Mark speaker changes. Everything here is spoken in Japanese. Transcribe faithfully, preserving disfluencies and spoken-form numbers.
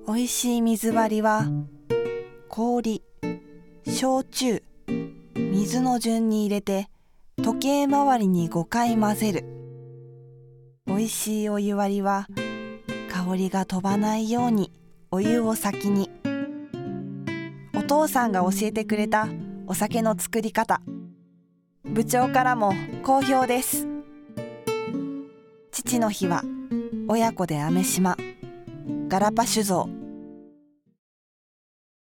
Speaker 1: おいしい水割りは氷、焼酎、水の順に入れて時計回りにごかい混ぜる。おいしいお湯割りは香りが飛ばないようにお湯を先に。お父さんが教えてくれたお酒の作り方、部長からも好評です。父の日は親子で飴島、ガラパ酒造。